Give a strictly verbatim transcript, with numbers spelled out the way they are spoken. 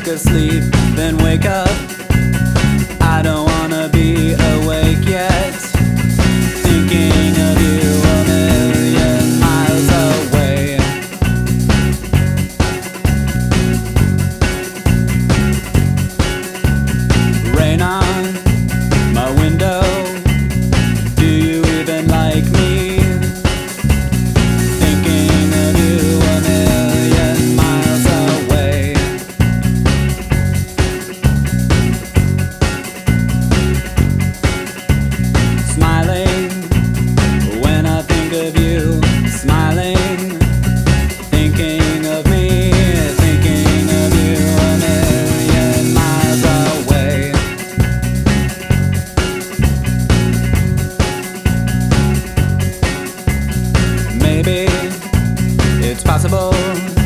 asleep, then wake up. I don't wanna be awake yet, thinking of you a million miles away. Rain on my window, do you even like me? Thinking of you a million miles away. Smiling when I think of you, smiling, thinking of me, thinking of you a million miles away. Maybe it's possible